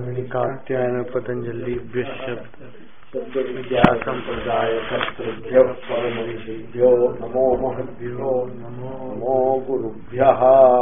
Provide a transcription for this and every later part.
कात्यायन पतंजलि शब्द विद्या संप्रदाय कर्तृभ्यो परम ऋषिभ्यो नमो महद्भ्यो नमो गुरुभ्यः.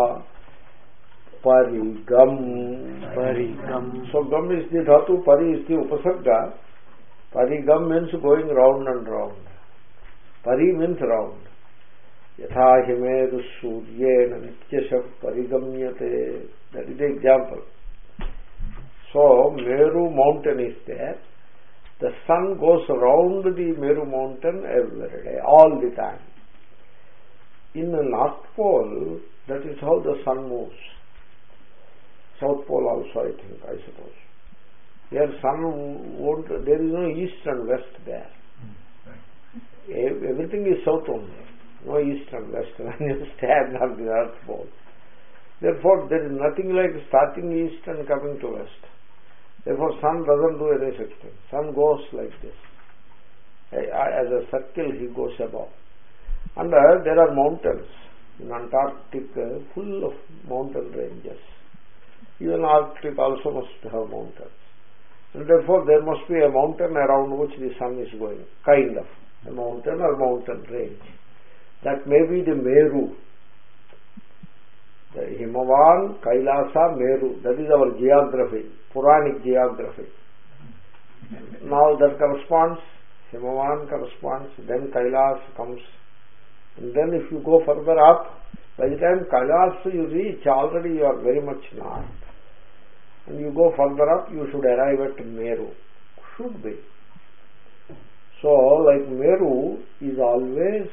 Parigam. So gam is the dhatu, pari is the upasarga. Parigam means going round and round. Pari means round. Yatha himeru suryena nityasha parigamyate. That is the example. So Meru mountain is there. The sun goes around the Meru mountain every day, all the time. In the North Pole, that is how the sun moves. South Pole also, I suppose. There sun won't, there is no east and west there. Everything is south only. No east and west when you stand on the North Pole. Therefore, there is nothing like starting east and coming to west. Therefore, sun doesn't do any such thing. Sun goes like this. As a circle, he goes above. And there are mountains in Antarctic, full of mountain ranges. Even Arctic also must have mountains. And therefore, there must be a mountain around which the sun is going. Kind of. A mountain or mountain range. That may be the Meru. The Himavan, Kailasa, Meru. That is our geography. Puranic geography. Now that corresponds, Himavan corresponds, then Kailas comes. And then if you go further up, by the time Kailas you reach, already you are very much north. And you go further up, you should arrive at Meru. Should be. So, like Meru is always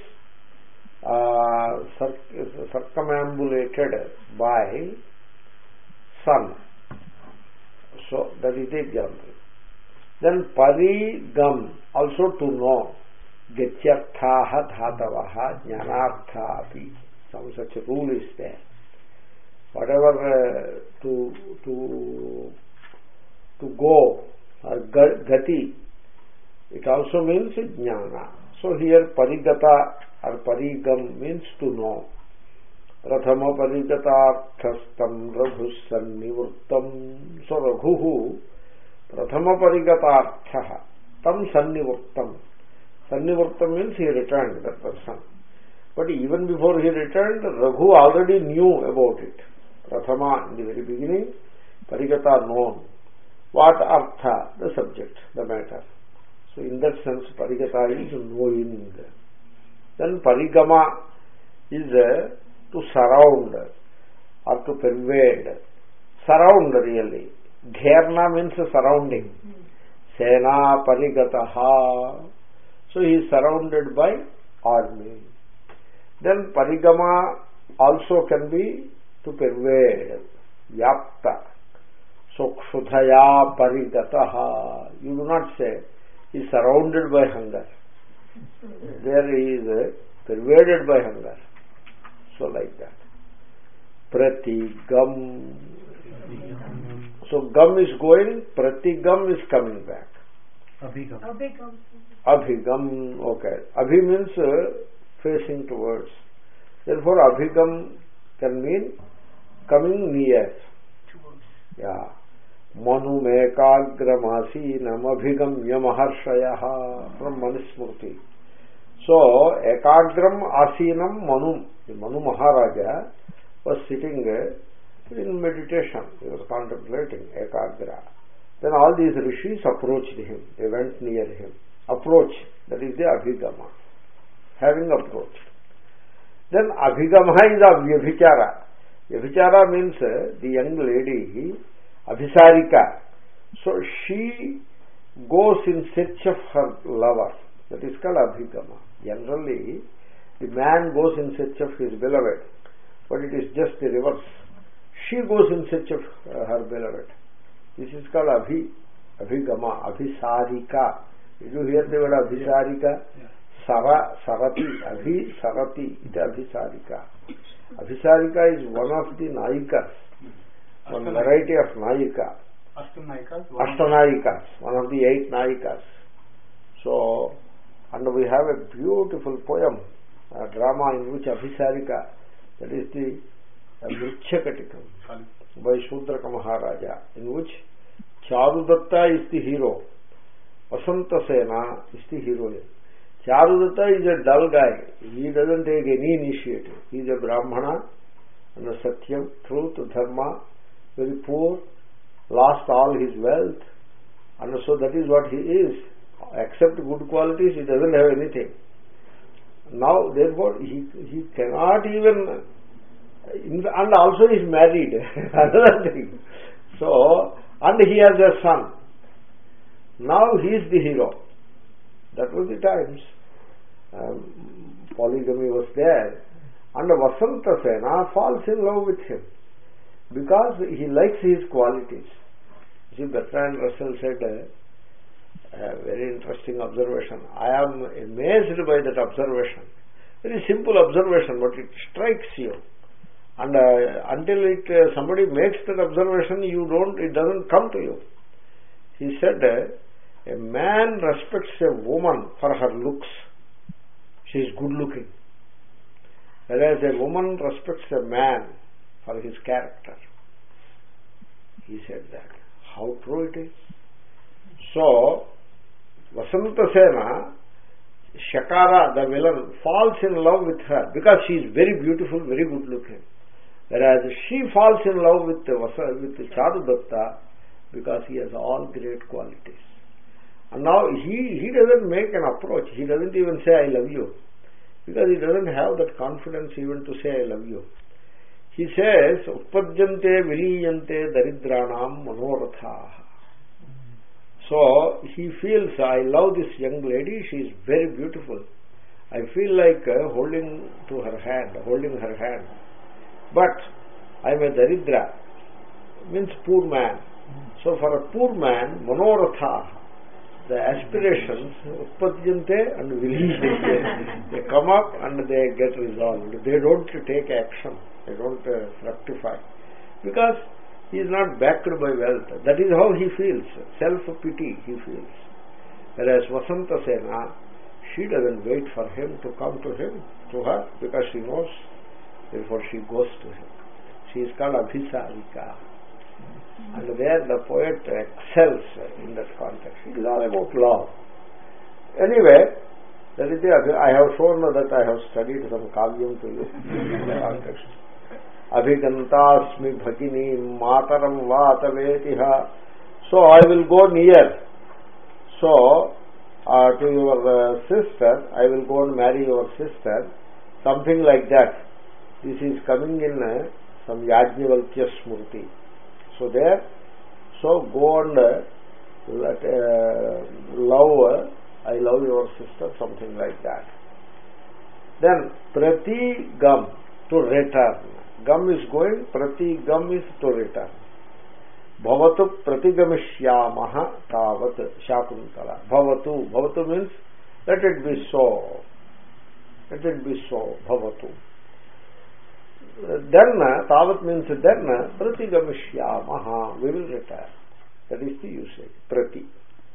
circumambulated by sun. So, that is the example. Then parigam, also to know. Gatyarthaha dhatavaha jnanartha. Some such a rule is there. Whatever to go, or gati, it also means jnana. So here parigata or parigam means to know. Prathama parigatarthastam raghus sannivurtam. So raghuhu prathama parigatarthaha tam sannivurtam. Sannivurtam means he returned, that person. But even before he returned, Raghu already knew about it. Prathama, in the very beginning, parigata known. What artha? The subject, the matter. So in that sense, parigata is knowing. Then parigama is to surround or to pervade. Surround really. Gherna means surrounding. Sena parigataha. So he is surrounded by army. Then parigama also can be to pervade. Yapta. So kshudhaya parigataha. You do not say he is surrounded by hunger. There he is pervaded by hunger. So like that. Pratigam. So gam is going, pratigam is coming back. Abhigam. Okay. Abhi means facing towards. Therefore, abhigam can mean coming near. Yeah. Manu mekagramasīnam abhigamya maharshayah from Manusmriti. So, ekagram asinam Manu. The Manu Maharaja was sitting in meditation. He was contemplating ekagra. Then all these rishis approached him. They went near him. Approach. That is the abhigama. Having approached. Then abhigama is vyabhichara. Vyabhichara means the young lady, abhisarika. So she goes in search of her lover. That is called abhigama. Generally, the man goes in search of his beloved. But it is just the reverse. She goes in search of her beloved. This is called abhigama, abhisarika. Did you hear the word abhisarika? Yeah. Sarati, abhisarati, it is abhisarika. Abhisarika is one of the nayikas, one variety of nayika. Ashtanayikas, one of the 8 nayikas. So, and we have a beautiful poem, a drama in which abhisarika, that is the Vrichakatikam by Shudraka Maharaja, in which Charudatta is the hero. Vasanta Sena is the heroine. Charudatta is a dull guy. He doesn't take any initiative. He is a Brahmana and a Satyam, truth, dharma, very poor, lost all his wealth, and so that is what he is. Except good qualities, he doesn't have anything. Now, therefore, he cannot even, and also he is married. Another thing. So, and he has a son. Now he is the hero. That was the times. Polygamy was there. And Vasanta Sena falls in love with him because he likes his qualities. See, Bertrand Russell said a very interesting observation. I am amazed by that observation. Very simple observation, but it strikes you. And until somebody makes that observation, it doesn't come to you. He said, a man respects a woman for her looks. She is good looking. Whereas a woman respects a man for his character. He said that. How true it is. So, Vasanta Sena, Shakara, the villain, falls in love with her because she is very beautiful, very good looking. Whereas she falls in love with Charudatta because he has all great qualities. And now he doesn't make an approach. He doesn't even say, I love you. Because he doesn't have that confidence even to say, I love you. He says, Uppadyante viliyante daridranam manorathaha. So he feels, I love this young lady, she is very beautiful. I feel like holding her hand. But I am a daridra, means poor man. So for a poor man, manorathaha, the aspirations, uppadyante and viliyante, they come up and they get resolved. They don't take action. They don't fructify. Because he is not backed by wealth. That is how he feels. Self-pity he feels. Whereas Vasanta Sena, she doesn't wait for him to come to her, because she knows. Therefore she goes to him. She is called Abhisarika. And there the poet excels in that context. It is all about love. Anyway, that is I have shown that I have studied some kavyam to you in the context. Abhigantasmi bhagini mataram vatavetiha. So I will go near. So to your sister, I will go and marry your sister. Something like that. This is coming in some Yajnavalkya Smriti. So there, go and love, I love your sister, something like that. Then, prati gam, to return. Gam is going, prati gam is to return. Bhavatu pratigamishyamaha tavat Shakuntala. Bhavatu means, let it be so. Let it be so, bhavatu. Then, tavat means then, pratigamishyamaha, we will return. That is the usage, prati.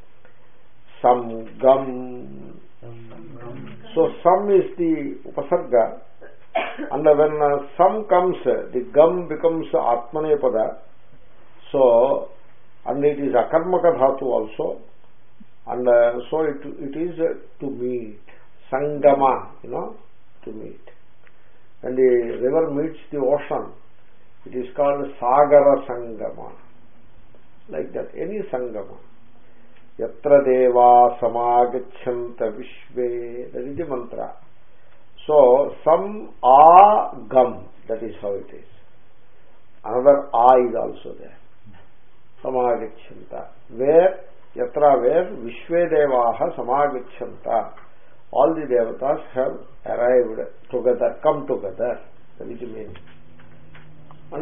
Samgam. So, sam is the upasarga, and when sam comes, the gam becomes atmanepada. So, and it is akarmaka dhatu also, and so it is to meet. Sangama, to meet. When the river meets the ocean, it is called Sagara Sangama. Like that, any Sangama. Yatra deva samagacchanta vishve, that is the mantra. So, some agam, that is how it is. Another a is also there. Samagacchanta. Where, yatra where, vishve devaha samagacchanta. All the devatas have arrived together, come together. That is the meaning. And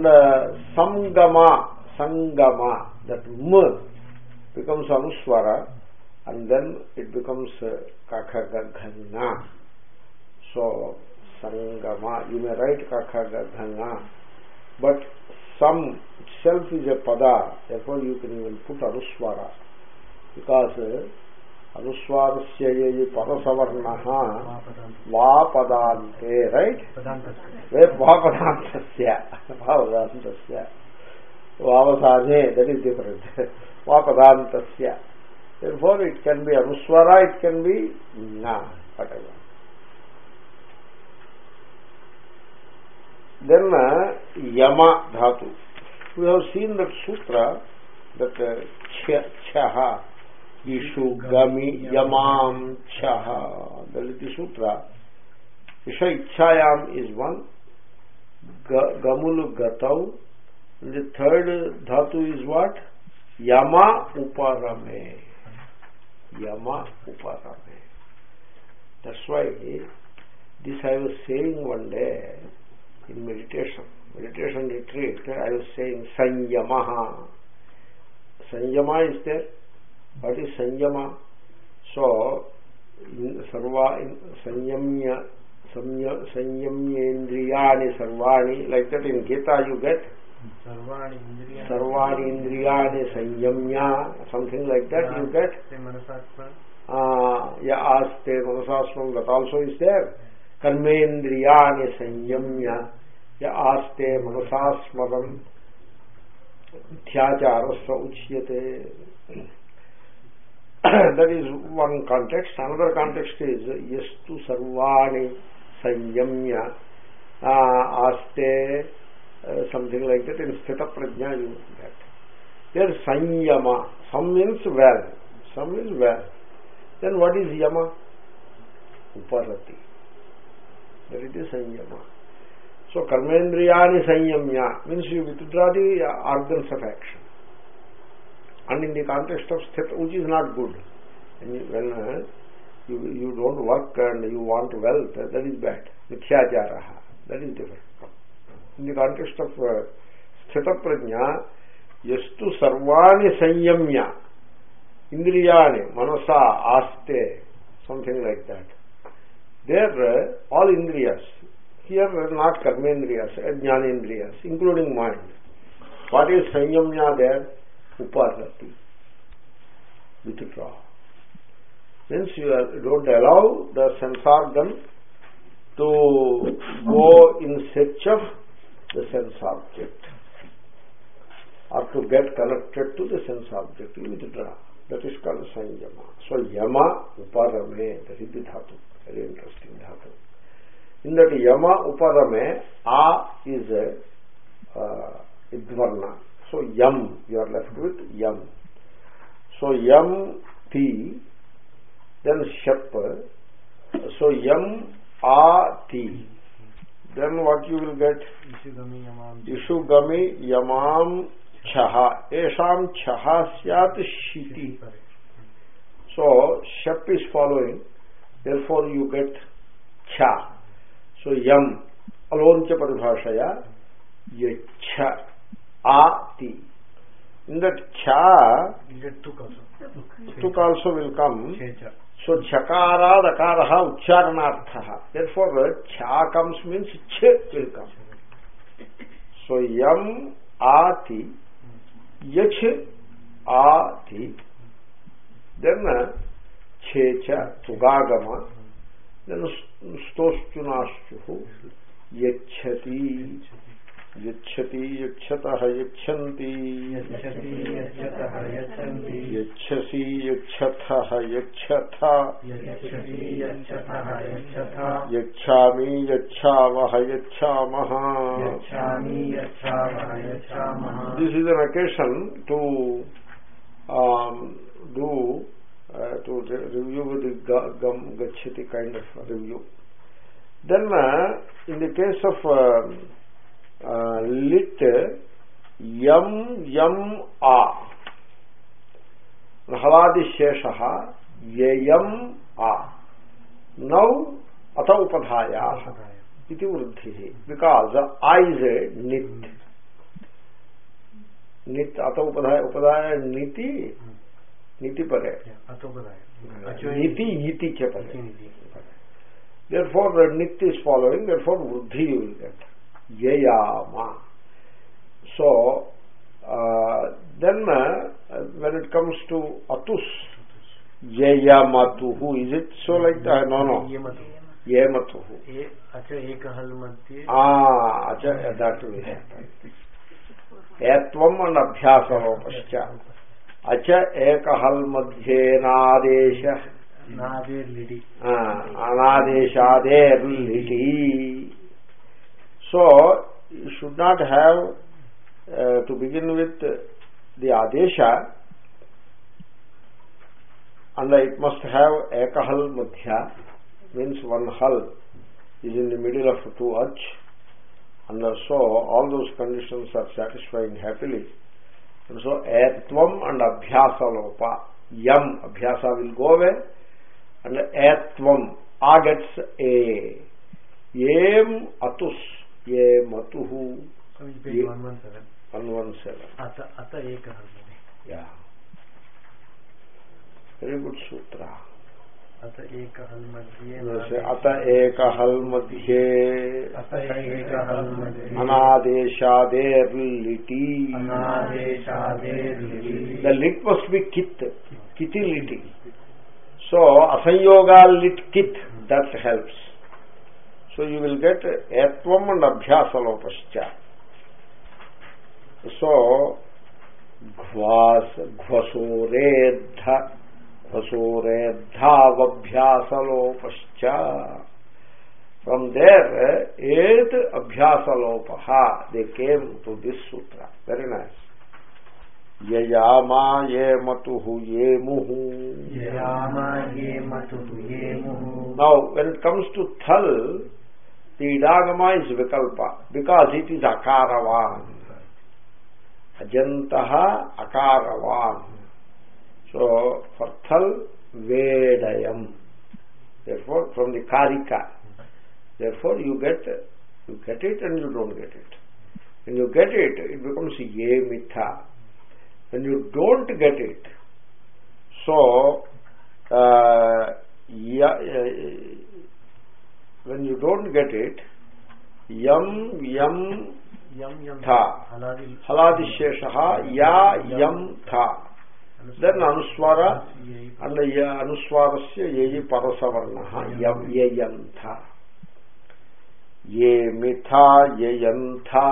sangama, that m becomes anuswara, and then it becomes kakha-ga-gha-na. So, sangama, you may write kakha-ga-gha-na, but sam itself is a pada, therefore you can even put anuswara, because anuswarasya ye padasavarnaha vapadante, right? Vapadantasya. Vavasane, that is different. Vapadantasya. Therefore, it can be anuswara, it can be na, whatever. Then yama dhatu. We have seen that sutra, that chaha, ishu gami yamam chaha. That is the sutra. Isha ichayam is one. Gamulu gatau. And the third dhatu is what? Yama uparame. Yama uparame. That's why this I was saying one day in meditation retreat. I was saying sanyamaha. Sanyama is there. What is sanyama? So sanyamya sanyamyendriyani sarvani, like that in Gita you get sarvani indriyani sanyamya, something like that you get. Aste manasasvam, that also is there. Karmendriyani sanyamya aste manasasmaram thyacharasya uchyate. That is one context. Another context is yastu sarvani sanyamya aste, something like that. In sthita prajna you get. There is sanyama. Some means well. Some is well. Then what is yama? Uparati. That it is sanyama. So karmendriyani sanyamya means you withdraw the organs of action. And in the context of sthita, which is not good. And when you don't work and you want wealth, that is bad. Mithyacharaha, that is different. In the context of sthita prajna, yastu sarvani sanyamya indriyani manasa aste, something like that. There all indriyas, here not karmendriyas, jnanendriyas, including mind. What is sanyamya there? Uparati, withdraw. Means you don't allow the sense organ to go in search of the sense object or to get connected to the sense object. You withdraw. That is called sanyama. So yama uparame, that is the dhatu. Very interesting dhatu. In that yama uparame, a is a idvarna. So yam, you are left with yam. So yam ti, then shap. So yam a ti. Then what you will get? Ishugami yamam chaha. Esham chaha syat shiti. So shap is following. Therefore you get cha. So yam alone cha paribhashaya yacha ati. In that cha, tuk also will come. So chakara dakaraha uchcharanarthaha. Therefore cha comes means ch will come. So yam ati, yach ati, then checha tugagama, then stoshtunashchuhu yachati. Yachati yachatah yachanti yachasi yachatah yachatha yachami yachavah yachamaha. This is an occasion to review the gam gachati kind of review. Then in the case of lit yam yam a nahaladi sheshaha yayam a. Now ata upadhaya iti vruddhi, because I is a nit. Nit ata upadhaya niti niti pare niti yiti cha pare. Therefore nit is following, therefore vruddhi you will get. Yayama. So then when it comes to atus, yayamatuhu, is it so like that? No. Yamatuhu. Acha that will happen. ఏత్వం and అభ్యాసలోపశ్చ అచ ఏకహల్మధ్యేనాదేశ అనాదేశాదేర్లిటి. So you should not have to begin with the adesha, and it must have ekahal madhya, means one hal is in the middle of two ach, and so all those conditions are satisfying happily. And so etvam and abhyasa lopa, yam, abhyasa will go away, and etvam, a gets a, yem atus, ye matuhu, 117. Ata ekahal. Yeah, very good sutra. Ata ekahal madhye anadeshaderliti. The lit must be kit, kiti liti. So asanyoga lit kit, that helps. So you will get etvam and abhyasalopascha. So ghvasoredha Vasoredhavabhyasalopascha. From there, eight abhyasalopaha, they came to this sutra. Very nice. Yayama yematuhu yemuhu. Now, when it comes to thal, the idagama is vikalpa, because it is akaravan. Ajantaha akaravan. So, for thal, vedayam. Therefore, from the karika. Therefore, you get it and you don't get it. When you get it, it becomes ye mitha. When you don't get it, so, when you don't get it, yam tha. Haladisheshaha ya yam tha. Then anuswara and anuswarasya yeyi parasavarnaha yayantha. Ye mitha yayantha.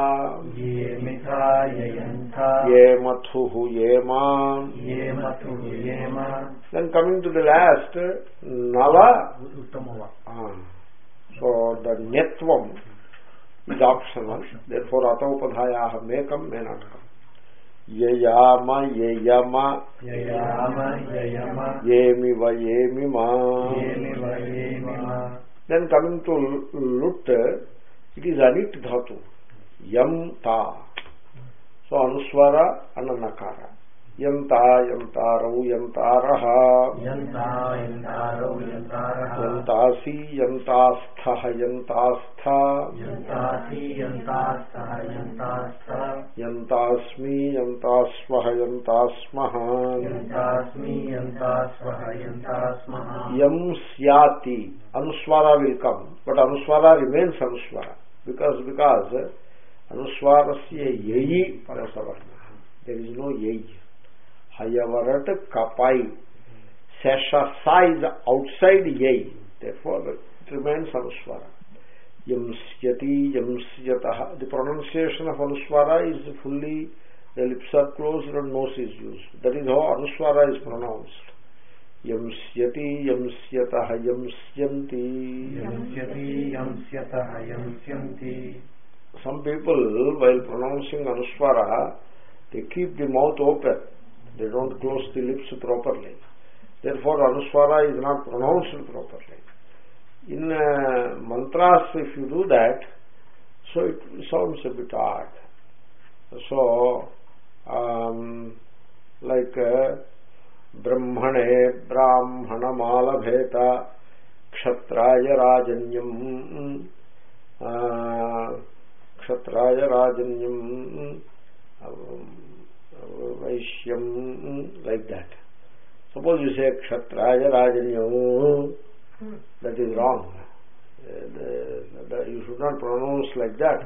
Ye mathuhu yema. Then coming to the last, nala. So the netvam is optional. Therefore ataupadhayaha may come, may not come. Yayama yayama yemiva yemima. Then coming to lut, it is anit dhatu, yam ta. So anuswara and anakara. Yanta yantarau yantaraha. Yantasi yantastha yantastha. Yantasmi yantasvaha yantasmaha. Yam syati. Anuswara will come, but anuswara remains anuswara, because anuswarasya yeyi parasavarna. There is no yeyi. Hayavarat kapai. Sesha sa is outside yeyi. Therefore it remains anuswara. Yamsyati yamsyataha. The pronunciation of anuswara is fully, the lips are closed and nose is used. That is how anuswara is pronounced. Yamsyati yamsyataha yamsyanti. Some people, while pronouncing anuswara, they keep the mouth open. They don't close the lips properly. Therefore anuswara is not pronounced properly. In mantras, if you do that, so it sounds a bit odd. So like brahmane brahmanamalabheta kshatraya rajanyam vaishyam, like that. Suppose you say kshatraya rajanyam, that is wrong. You should not pronounce like that.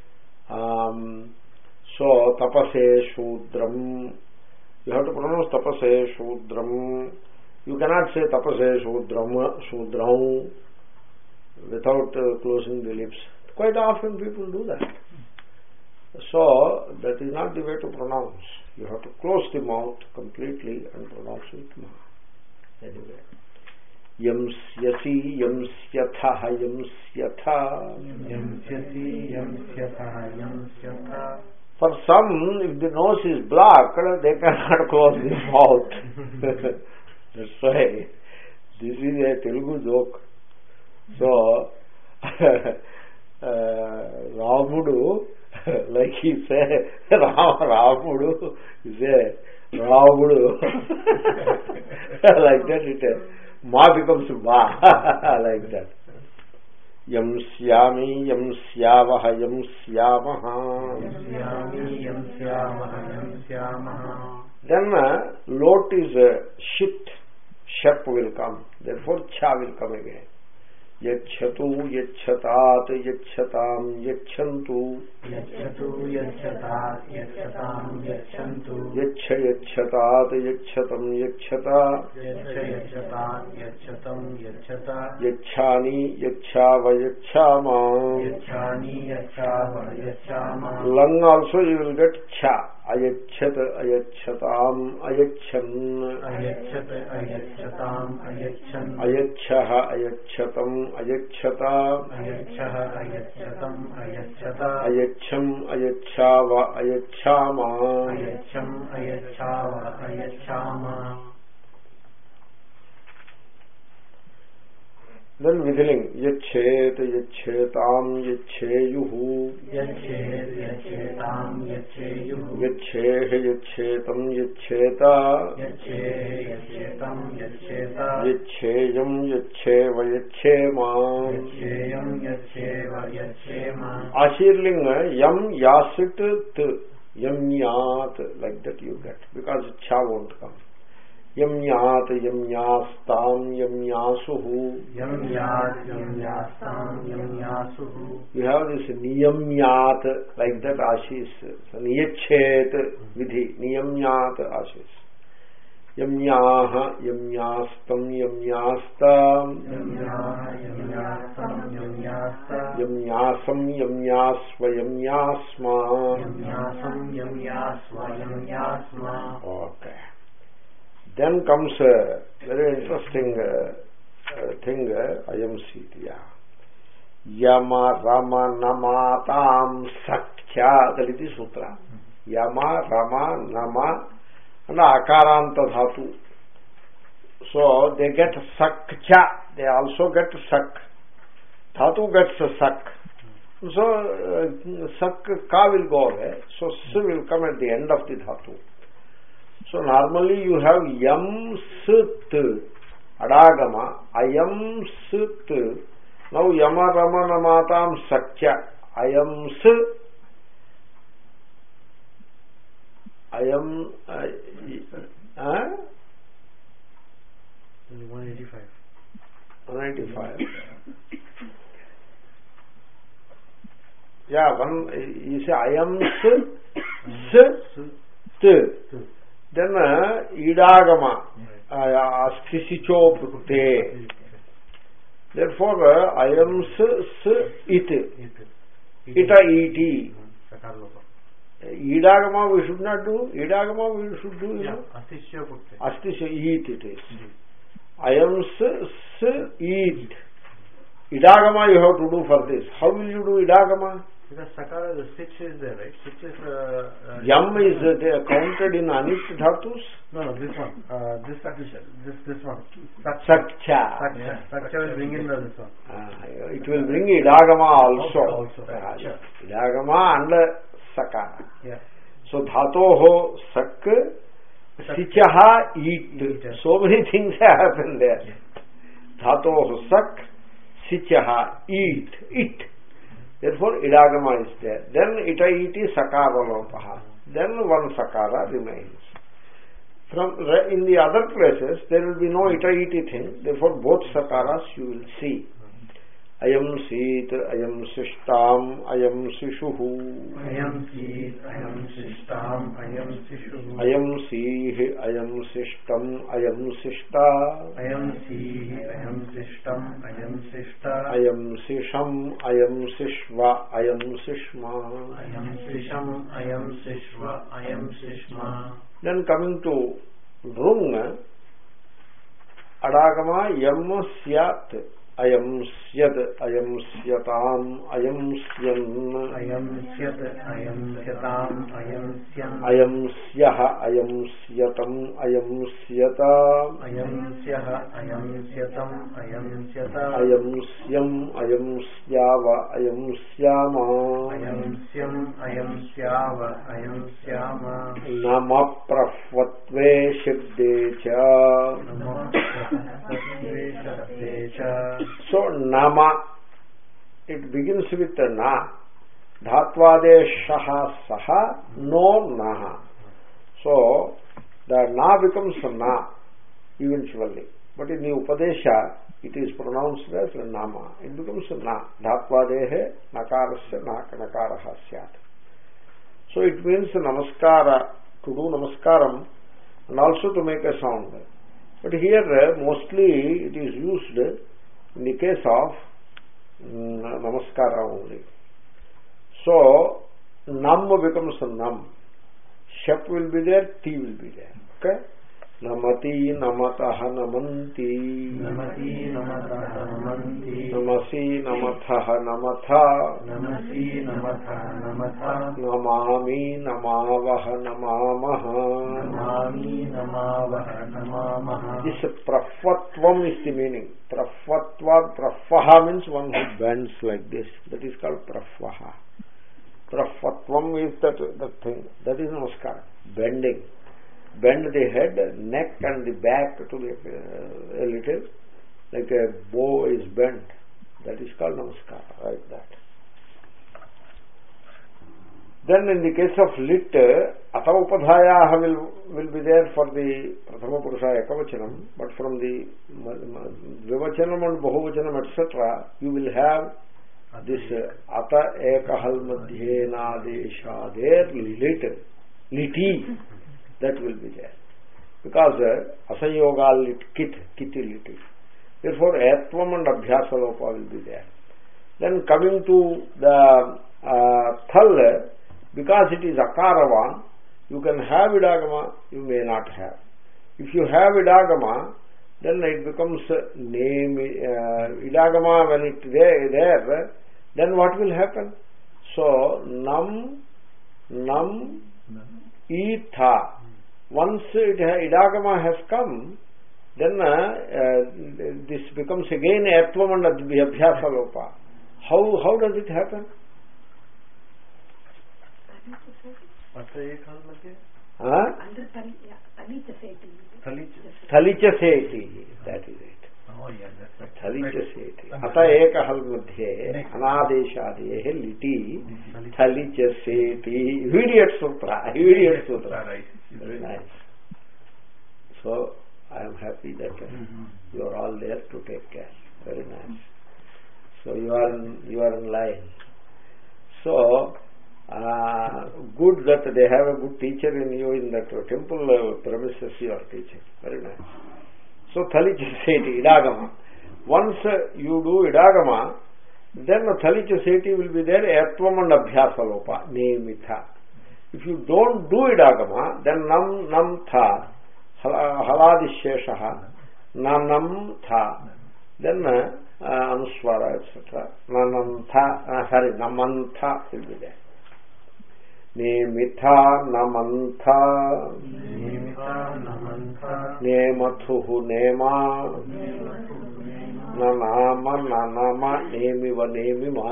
So tapase shudram, you have to pronounce tapase shudram. You cannot say tapase shudram without closing the lips. Quite often people do that. So that is not the way to pronounce. You have to close the mouth completely and pronounce it ma. Anyway. Yamsyasi, yamsyatha, yamsyatha. Yamsyasi, yamsyatha, yamsyatha. For some, if the nose is blocked, they cannot close the mouth. That's why. This is a Telugu joke. So, Ramudu, like he say, Ramudu, he say, Ramudu. Like that it is. Ma becomes Va. Like that. Yam syami, yam syavaha, yam syamaha. Yam syamaha, yam syamaha. Then lot is shit. Shap will come. Therefore, cha will come again. Yachatu, yachatat, yachatam, yachantu. Yachatu, yachatat, yachatam, yachantu. Yacha, yachatat, yachatam, yachata. Yacha, yachatat, yachatam, yachata. Yachani, yachava, yachama. Yachani, yachava, yachama. Lung also you will get cha. Ayachat, ayachatam, ayachan. Ayachat, ayachatam, ayachan. Ayachaha, ayachatam, ayachata. Ayachaha, ayachatam, ayachata. Ayacham, ayachava, ayachama. Ayacham, ayachava, ayachama. Then withering, yachet, yachetam, yacheyuhu. Yachet, yachetam, yacheyuhu. Yacheh, yachetam, yacheta. Yachet, yachetam, yacheta. Yacheyam, yacheva, yachema. Yacheyam, yacheva, yachema. Ashirlinga, yam, yasit, t. Yam, yat, like that you get. Because cha won't come. Yamyat, yamyastam, yamyasuhu. Yamyat, yamyastam, yamyasuhu. You have this niyamyat, like that ashis. So niyachet vidhi, niyamyat ashis. Yamyaha, yamyastam, yamyastam. Yamyaha, yamyastam, yamyasta. Yamyasam, yamyasva, yamyasma. Yamyasam, yamyasva, yamyasma. Okay. Then comes a very interesting thing, ayam sitya. Yama, Rama, Namatam, Sakya, that is the sutra. Yama, Rama, Nama, and Akaranta Dhatu. So they get Sakya, they also get Sak. Dhatu gets a Sak. So Sak, Ka will go away. So S will come at the end of the Dhatu. So normally you have yam sit adagama ayam sit. Now yama rama namatam sakya ayam sit ayam 185. 195. Yeah, you say ayam sit. Then idagama astisicho putte. Therefore ayam it ita iti. Idagama we should not do. Idagama we should do. You know? Astisya putte. Astisya eat it is. Ayam eat. Idagama you have to do for this. How will you do idagama? Because sakara, the sich is there, right? Sich is Yam is counted in anit dhatus? No, this one. This one. Sakcha. Sakcha will bring in this one. It will bring idagama also. Also. Idagama and sakara. Yeah. So dhatoho sak, sichaha eat. So many things happen there. Dhatoho sak, sichaha eat. It. Therefore, idagama is there. Then ita iti sakara lopaha. Then one sakara remains. In the other places, there will be no ita iti thing. Therefore, both sakaras you will see. Ayam sit, ayam sishtam, ayam sishuhu. Ayam sit, ayam sishtam, Sishtam, Ayam Sishu. Ayam Sihi, Ayam Sishtam, Ayam Sishta. Ayam Sihi, Ayam Sishtam, Ayam Sishta. Ayam Sisham, Ayam Sishva, Ayam Sishma. Ayam Sisham, Ayam Sishva, Ayam Sishma. Then coming to Rung, Adagama Yam Syat, Ayam Syad, Ayam Syatam, Ayam Syan. Ayam Syat, Ayam Syatam, Ayam Syan. Ayam Syaha, Ayam Syatam, Ayam Syata. Ayam Syaha, Ayam Syatam, Ayam Syata. Ayam Syam, Ayam Syava, Ayam Syama. Ayam Syam, Ayam Syava, Ayam Syama. Nama Prahvatve Shabde Cha. Namo Prahvatve Shabde Cha. So Nama, it begins with Na. Dhatvade Shaha Saha, no Naha. So the Na becomes Na eventually. But in the Upadesha, it is pronounced as Nama. It becomes Na. Dhatvadehe Nakarasya Nakaraha Syat. So it means Namaskara, to do Namaskaram and also to make a sound. But here mostly it is used in the case of Namaskara only. So Nam becomes Nam. Shap will be there, T will be there. Okay? Namati Namataha Namanti. Namati Namataha Namanti. Namasi Namataha Namatha. Namasi Namataha Namatha. Namami Namavaha Namamaha. Namami Namavaha Namamaha. This Prahvatvam is the meaning. Prahvatva, Prahvaha means one who bends like this. That is called Prahvaha. Prahvatvam is that thing. That is Namaskar. Bending. Bend the head, neck and the back to the, a little, like a bow is bent. That is called Namaskar, like that. Then in the case of lit, Ata Upadhayaha will be there for the Prathama Purusha Ekavachanam, but from the Vivachanam and Bahuvachanam etc., you will have this Ata Ekahal Madhyena Desha there, lit, liti. That will be there. Because Asayoga lit, kiti liti. Therefore, Etvam and Abhyasa Lopa will be there. Then coming to the Thal, because it is Akaravan, you can have Idagama, you may not have. If you have Idagama, then it becomes name, Idagama when it there, then what will happen? So, Nam, Itha. Once Idagama has come, then this becomes again Etvam and Abhyasa Lopa. How does it happen? Thalicha Seti. That is it. Oh, yeah, that's right. Thalicha Seti. Ata Ekahal Madhye Anadeshadehe Liti Thalicha Seti. Immediate Sutra. Right. Very nice. So I am happy that you are all there to take care. Very nice. So you are in line. So good that they have a good teacher in you in that temple premises you are teaching. Very nice. So Thalicha Seti, Idagama. Once you do Idagama, then Thalicha Seti will be there, Etvam and Abhyasa Lopa, Nemitha. If you don't do Idagama, then Nam Tha, Haladisheshaha, Nanam Tha, then Anuswara, etc. Namantha will be there. Nemitha Namantha, Nemathuhu Nema, Nanama Nemiva Nemima.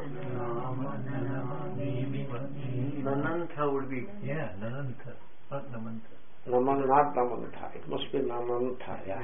Nanantha would be, Nanantha, not Namantha. Not Namantha. It must be Namantha, yeah.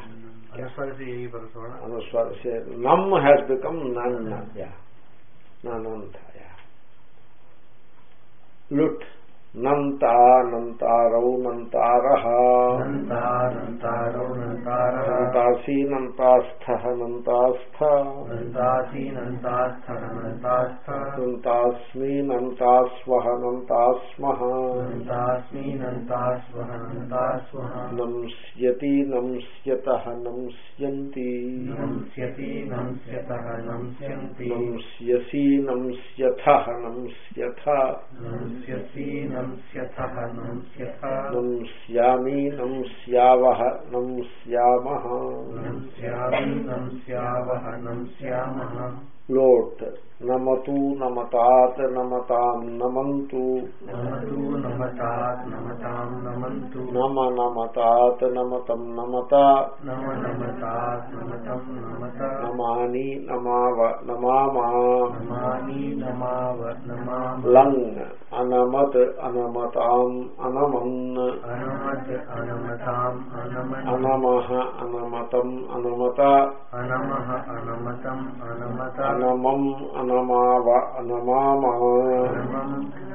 Anuswara. Nam has become Nanna, yeah. Nanantha, yeah. Lut. నంతానంతారౌ నంతారః నంతానంతారౌ నంతారః నంతాసి నంతాస్థః నంతాస్థ నంతాసి నంతాస్థః నంతాస్థ నంతాస్మి నంతాస్వః నంతాస్మః నంతాస్మి నంతాస్వః నంతాస్వః నంస్యతి నంస్యతః నంస్యంతి నంస్యతి నంస్యతః నంస్యంతి నంస్యసి నంస్యథః నంస్యథ నంస్యసి నంస్యథః నమ్స్యథ నంస్యామి నంస్యావః నంస్యామః నంస్యామి నంస్యావః నంస్యామః లోట్ నమతు నమతాత్ నమతాం నమంతు నమతు నమతాత్ నమతాం నమంతు నమ నమతాత్ నమతం నమత నమ నమతాత్ నమతం నమత నమాని నమావ నమామా నమామి నమావ నమామ లంగ్ అనమత్ అనమతాం అనమన్ అనమత్ అనమతాం అనమన్ అనమః అనమతం అనమత అనమః అనమతం అనమత అనమం అనమావ అనమామా అనమం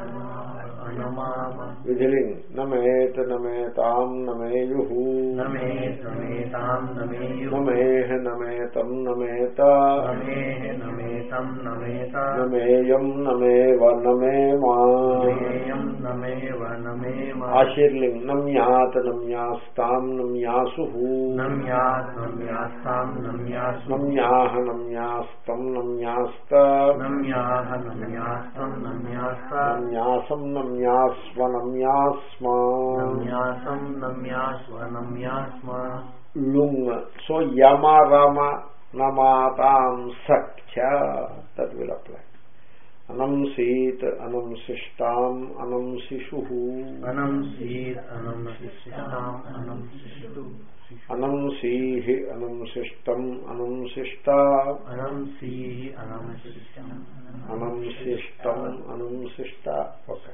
అనమామ విధిలింగ్ నమేత్ నమేతాం నమేయుః నమేత్ నమేతాం నమేయుః నమేహ నమేతం నమేత నమేహ నమేతం నమేత నమేయం నమేవ నమేమా నమేయం నమేవ నమేమ ఆశీర్లింగ్ నమ్యాత్ నమ్యాస్తాం నమ్యాసుః నమ్యాత్ నమ్యాస్తాం నమ్యాసు నమ్యాహ నమ్యాస్తం నమ్యాస్త నమ్యాహ నమ్యాస్తం నమ్యాస్త నమ్యాసం నమ్యాస్వ నమ్యాస్మా నమ్యాసం నమ్యాస్వ నమ్యాస్మ లుంగ్ సో యమ రమ నమాతాం సఖ్య దట్ విల్ అప్లై అనంసీత్ అనంశిష్టాం అనంశిషుః అనంసీత్ అనంశిష్టాం అనంశిషు అనంసీహి అనంశిష్టం అనంశిష్ట అనంసీహి అనంశిష్టం అనంశిష్టం అనంశిష్ట ఓకే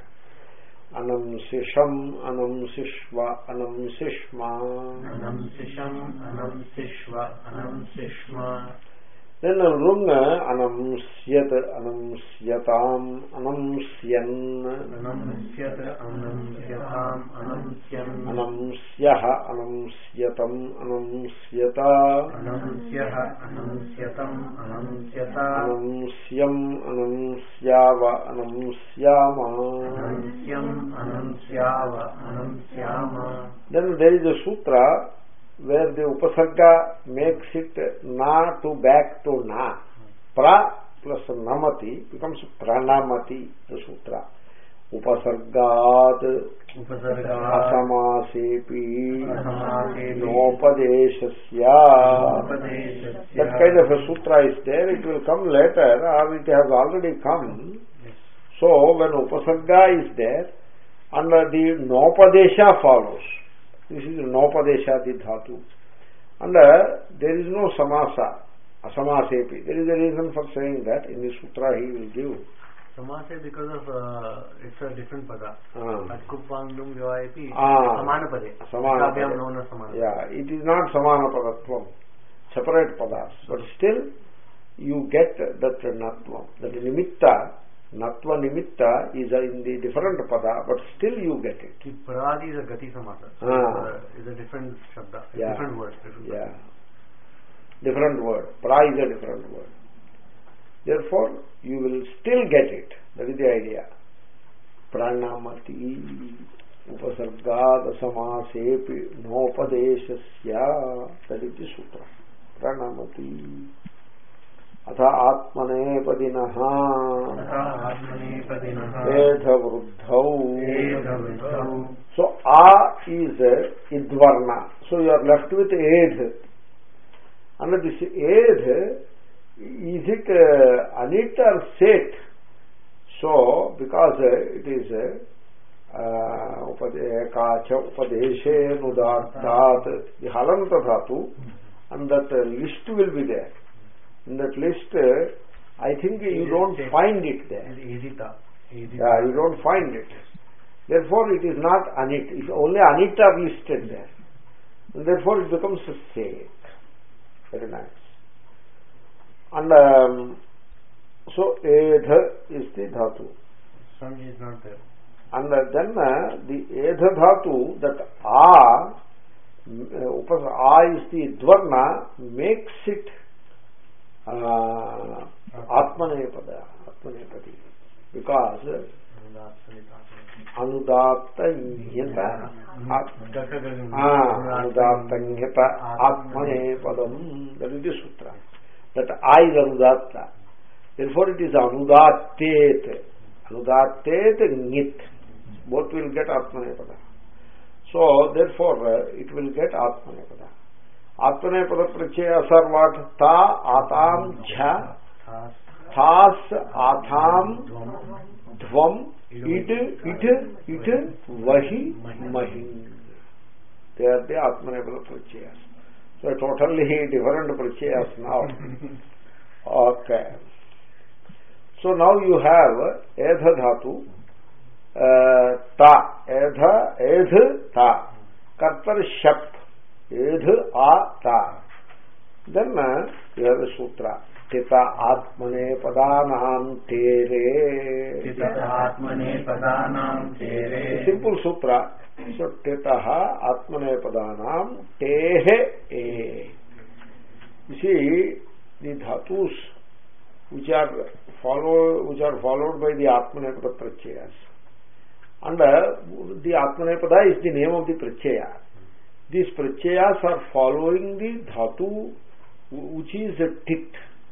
అనంశిషం అనంశిష్వ అనంశిష్మా అనంశిషం అనంశిష్వ అనంశిష్మ then rung anamsyat anamsyatam anamsyan anamsyat anamsyatam anamsyan anamsyah anamsyatam anamsyata anamsyah anamsyatam anamsyata anamsyam anamsyava anamsyama anamsyam anamsyava anamsyama. Then there is a sutra where the upasarga makes it na to back to na. Pra plus namati becomes pranamati, the sutra. Upasargat asamasepi nopadeshasya. That kind of a sutra is there. It will come later or it has already come. So when upasarga is there and the nopadesha follows, this is nopadeshati dhatu, and there is no samasa, asamasepi. There is a reason for saying that in the sutra he will give samase because of it's a different pada. Atkupandum vivaipi samana pade, sabhyam known as samana. Yeah, it is not samana padatvam, separate padas, but still you get that natvam, that nimitta. Natva nimitta is in the different pada, but still you get it. The paradi is a gati samasa. Is a different shabda, different word. Different word. Pra is a different word. Therefore, you will still get it. That is the idea. Pranamati upasargad asamasepi nopadeshasya. That is the sutra. Pranamati. अथा आत्मनेपदिनः एधवृद्धौ. So a is idvarna. So you are left with ed. And this ed, is it anit or set? So because it is upadekacha upadeshe nudartat, the halanta dhatu, and that list will be there. In that list, I think you don't find it there. Yeah, you don't find it. Therefore, it is not anit. If only anit are listed there, and therefore it becomes a sek. Very nice. And so edha is the dhatu. Sun is not there. And then the edha dhatu, that a is the dvarna, makes it atmanepadi, because anudattanyata atmanepadam, that is the sutra. That I is anudatta. Therefore it is anudattet. Anudattet ngit. Both will get atmanepada. So therefore it will get atmanepada. Atmanepada prachayas are what? Ta, atam, jha, thas, atham, dhvam, it, vahi, mahi. They are the atmanepada prachayas. So totally different prachayas now. Okay. So now you have edha dhatu, ta, edha, ta, kartar shap, edha, a, ta. Then you have a sutra. Tita atmane padanam tere. Tita atmane padanam tere. Simple sutra. So titaha atmane padanam tehe e. You see, the dhatus which are followed by the atmanepada prachayas. And the atmanepada is the name of the prachaya. These prachayas are following the dhatu which is a tit.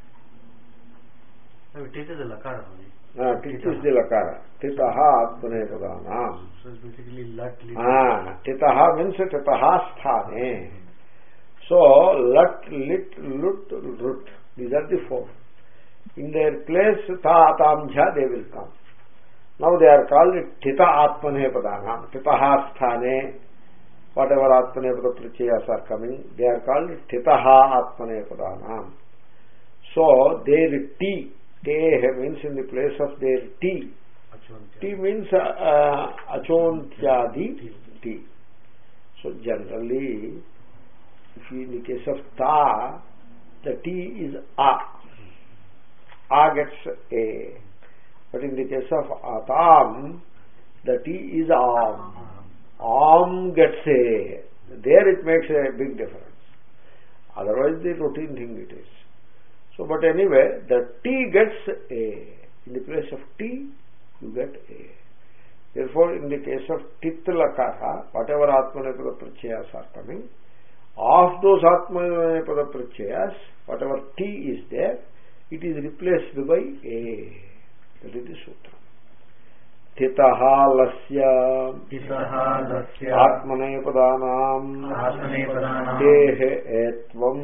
Tit is the lakara. Tit is the lakara. Titaha atmanepadanam. So it's basically lat. Titaha means titaha sthane. So lat, lit, lut, rut. These are the four. In their place, ta, atam, jha, they will come. Now they are called tita atmanepadanam. Titaha sthane. Whatever atmanepada prachayas are coming, they are called titaha atmanepadanam. So their T, te means in the place of their T. T means achontyadi T. So generally, if in the case of ta, the T is a. A gets a. But in the case of atam, the T is am. Am gets a. There it makes a big difference. Otherwise the routine thing it is. So but anyway, the T gets a. In the place of T, you get a. Therefore in the case of tit lakara, whatever atmanepada prachayas are coming, of those atmanepada prachayas, whatever T is there, it is replaced by a. That is the sutra. Titaha lasya atmanepadanam tehe etvam.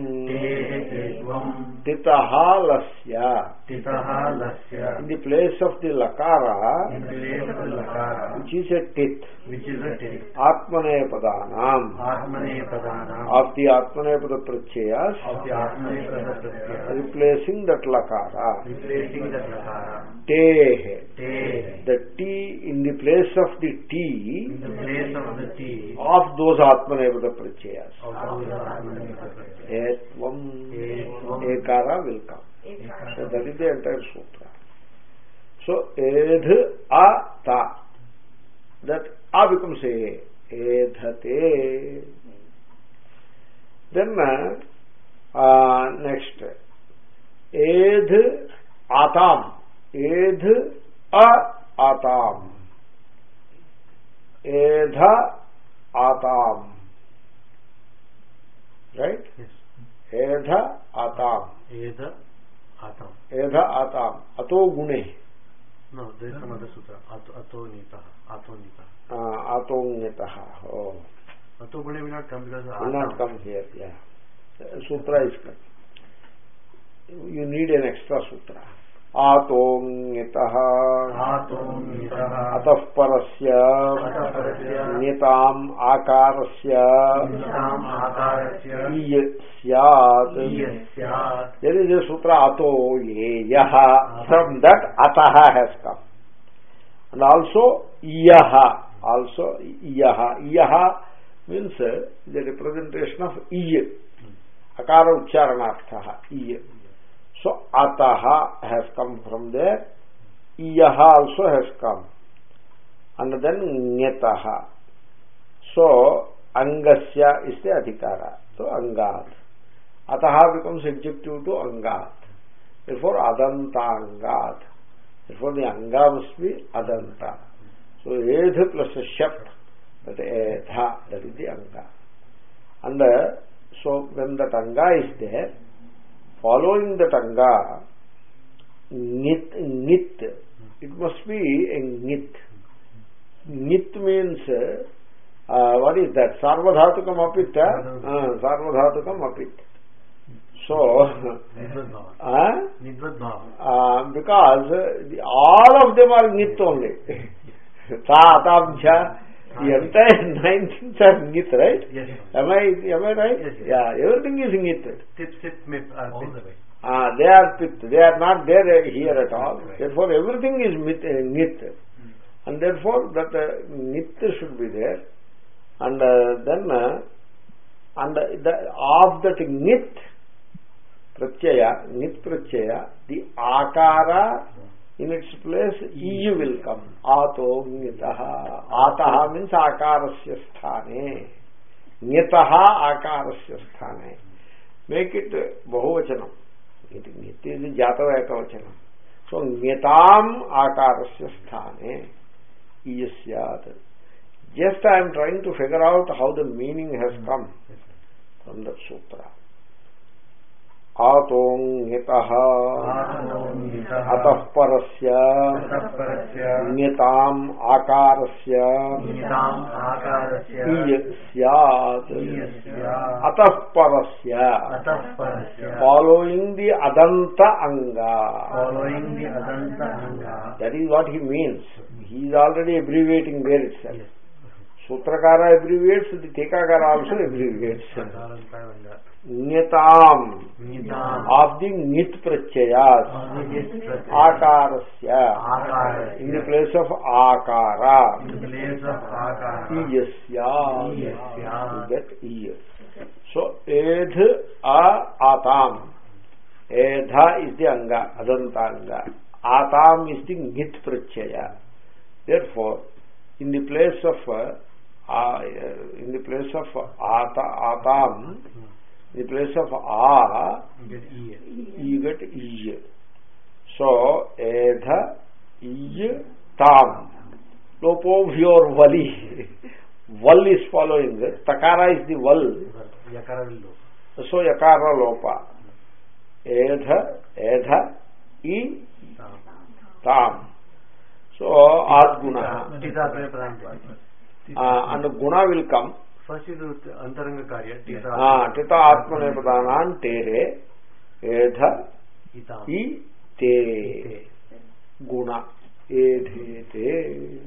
Titaha lasya. In the place of the lakara, which is a tit, atmanepadanam, of the atmanepada prachayas, replacing that lakara. Tehe, the T in the place of the T, of those atmanepada prachayas. Etvam, ekara will come. So that is the entire sutra. So edh a ta, that a becomes a. Edhate. Then next edh atam. Edh a atam. Edha atam. Right? Yes. Edha atam. Edha atam. Edha atam. Ato gune. No, there is another sutra. Ato nitaha. Ato nitaha. Ato nitaha. Oh. Ato gune will not come because will not come here. Yeah. Sutra is come. You need an extra sutra. आतोंगितः अतः परस्य निताम् आकारस्य ईय स्यात्. There is a sutra ato yeyah. From that ataha has come. And also iyaha. Also iyaha. Iyaha means the representation of iy. Akara ucharanarthaha. Iy. So ataha has come from there. Iyaha also has come. and then nyataha. So angasya is the adhikara. So angat. Ataha becomes adjective to angat. Therefore adanta angat. Therefore the anga must be adanta. So edha plus a shap, that edha, that is the anga. And so when that anga is there, following that anga, nit, it must be a nit. Nit means what is that? Sarvadhatukam apit. Sarvadhatukam apit. So because all of them are nit only. Sa, atam, cha, the entire 9 things are nit, right? Yes. Am I right? Yes. Yeah, everything is nit. Tip, sit, mip, all the way. They are pit. They are not there here at all. Therefore, everything is nit. And therefore, that nit should be there. And then, of that nit pratyaya, the akara in its place, EU will come. Ato nitaha. Ataha means akarasya sthane. Nitaha akarasya sthane. Make it bahuvachanam. It is jatava ekavachanam. So nitam akarasya sthane. Iyasyat. Just I am trying to figure out how the meaning has come from that sutra. Atong nitaha atah parasya nitam akarasya iyasyat atah parasya following the adanta anga. That is what he means. He is already abbreviating there itself. Sutrakara abbreviates, the Tikakara also abbreviates. Nitam of the nit pratyayas akarasya in the place of akara iyasya you get iya. So edh atam, edha is the anga, adanta anga, atam is the nit pratyaya. Therefore in the place of atam, in the place of a, you get ij. So edha ij tam. Lopo vyor vali. Val is following. Takara is the val. So yakara lopa. Edha I tam. So adguna. And guna will come. First you do antaranga karya. Tita atmane padanan tere edha I te guna edhe te.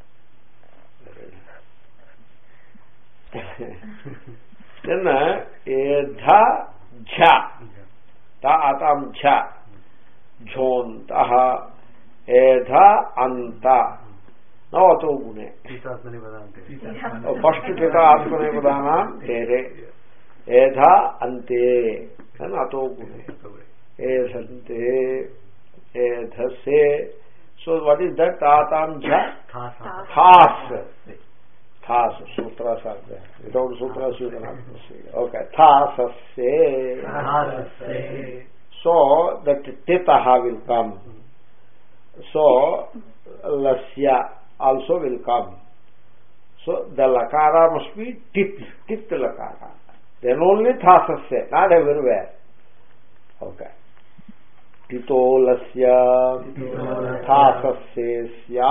Then edha jha ta atam jha jhontaha edha anta. Now ato gune. First tita atmane padana tere edha ante and ato gune edhante edhase. So what is that? Tatam jha thas sutras are there. Without sutras you cannot say. Okay. Thasase. So that titaha will come. So lasya also will come. So the lakara must be tit lakara. Then only thasasya, not everywhere. Okay. Tito lasya thasasya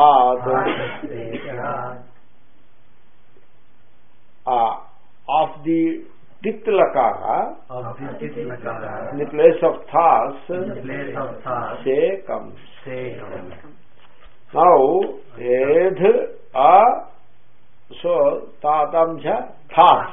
syad. Of the tit lakara, in the place of thas, se comes. Now, so tatam jha thas.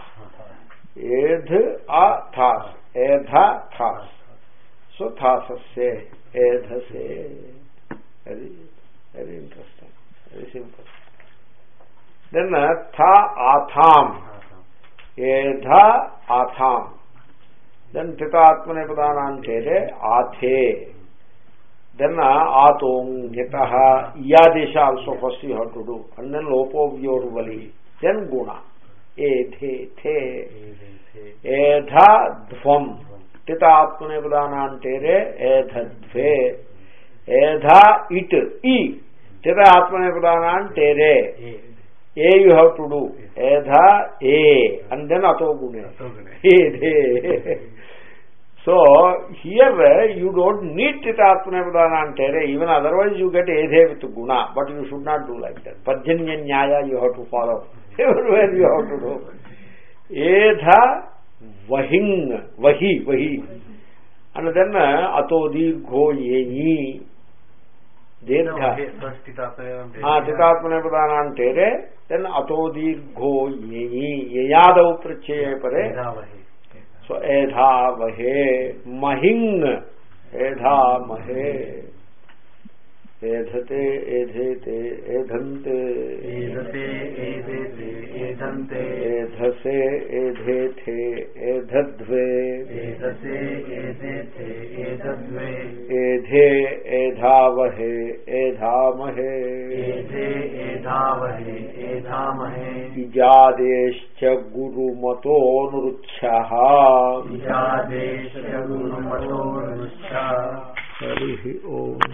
Thas. Edha thas. So thasasya, edhase. Very interesting. Very simple. Then tha atham. Edha atham. Then tita atmane padanan tere athe. then atongita yadesha also first you have to do, and then lopovyorvali, then guna ethe the edha dvam tita atmane pradanantere edhadve edha it e tita atmane pradanantere a you have to do edha a and then ato gune edhe. So here you don't need Titatmane Pradanantere, even otherwise you get Edhe with Guna, but you should not do like that. Parjanya Nyaya you have to follow. Everywhere you have to do. Edha Vahing, Vahi. And then Ato Dirgho Yeni Dirgha. Titatmane Pradanantere, then Ato Dirgho Yeni Yeyadav Prachye Pare. So edha vahe mahing edha mahe edhate edhete edhante edhate edhete edhante edhase edhethe edhadve edhase edhethe edhadve edhe edha vahe edha mahe edhe edha vahe edha mahe ijadescha guru mato nruchha ijadescha guru mato nruchha. Harihi Om.